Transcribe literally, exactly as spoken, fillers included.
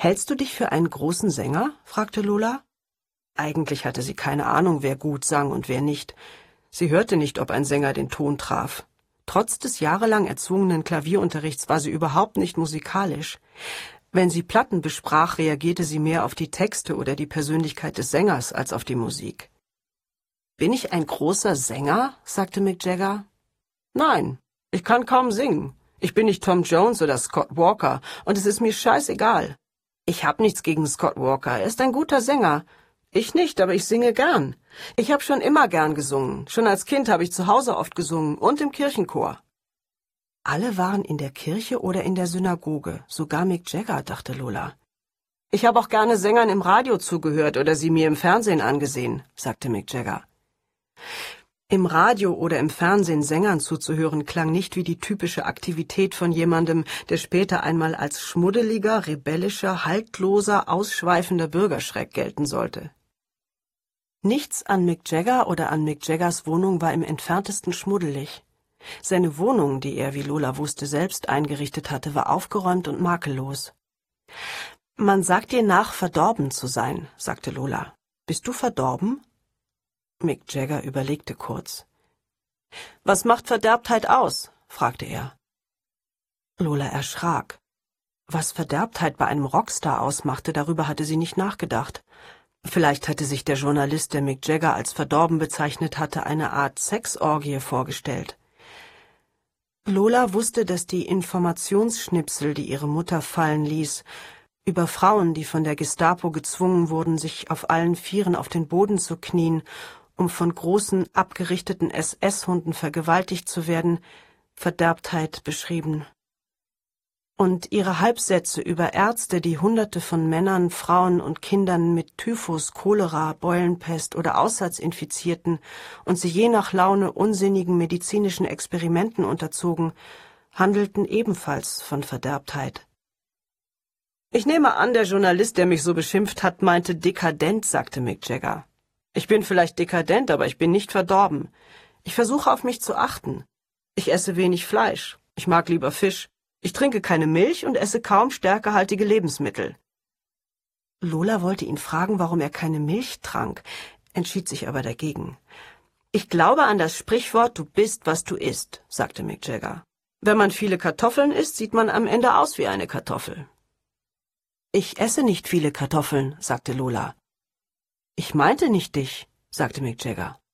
»Hältst du dich für einen großen Sänger?« fragte Lola. Eigentlich hatte sie keine Ahnung, wer gut sang und wer nicht. Sie hörte nicht, ob ein Sänger den Ton traf. Trotz des jahrelang erzwungenen Klavierunterrichts war sie überhaupt nicht musikalisch. Wenn sie Platten besprach, reagierte sie mehr auf die Texte oder die Persönlichkeit des Sängers als auf die Musik. »Bin ich ein großer Sänger?« sagte Mick Jagger. »Nein, ich kann kaum singen. Ich bin nicht Tom Jones oder Scott Walker und es ist mir scheißegal. Ich hab nichts gegen Scott Walker, er ist ein guter Sänger. Ich nicht, aber ich singe gern. Ich habe schon immer gern gesungen. Schon als Kind habe ich zu Hause oft gesungen und im Kirchenchor.« Alle waren in der Kirche oder in der Synagoge, sogar Mick Jagger, dachte Lola. »Ich habe auch gerne Sängern im Radio zugehört oder sie mir im Fernsehen angesehen«, sagte Mick Jagger. Im Radio oder im Fernsehen Sängern zuzuhören klang nicht wie die typische Aktivität von jemandem, der später einmal als schmuddeliger, rebellischer, haltloser, ausschweifender Bürgerschreck gelten sollte. Nichts an Mick Jagger oder an Mick Jaggers Wohnung war im entferntesten schmuddelig. Seine Wohnung, die er, wie Lola wusste, selbst eingerichtet hatte, war aufgeräumt und makellos. »Man sagt dir nach, verdorben zu sein«, sagte Lola. »Bist du verdorben?« Mick Jagger überlegte kurz. »Was macht Verderbtheit aus?« fragte er. Lola erschrak. Was Verderbtheit bei einem Rockstar ausmachte, darüber hatte sie nicht nachgedacht. Vielleicht hatte sich der Journalist, der Mick Jagger als verdorben bezeichnet hatte, eine Art Sexorgie vorgestellt. Lola wusste, dass die Informationsschnipsel, die ihre Mutter fallen ließ, über Frauen, die von der Gestapo gezwungen wurden, sich auf allen Vieren auf den Boden zu knien, um von großen, abgerichteten S S-Hunden vergewaltigt zu werden, Verderbtheit beschrieben. Und ihre Halbsätze über Ärzte, die Hunderte von Männern, Frauen und Kindern mit Typhus, Cholera, Beulenpest oder Aussatz infizierten und sie je nach Laune unsinnigen medizinischen Experimenten unterzogen, handelten ebenfalls von Verderbtheit. »Ich nehme an, der Journalist, der mich so beschimpft hat, meinte dekadent«, sagte Mick Jagger. »Ich bin vielleicht dekadent, aber ich bin nicht verdorben. Ich versuche auf mich zu achten. Ich esse wenig Fleisch. Ich mag lieber Fisch. Ich trinke keine Milch und esse kaum stärkehaltige Lebensmittel.« Lola wollte ihn fragen, warum er keine Milch trank, entschied sich aber dagegen. »Ich glaube an das Sprichwort, du bist, was du isst«, sagte Mick Jagger. »Wenn man viele Kartoffeln isst, sieht man am Ende aus wie eine Kartoffel.« »Ich esse nicht viele Kartoffeln«, sagte Lola. »Ich meinte nicht dich«, sagte Mick Jagger.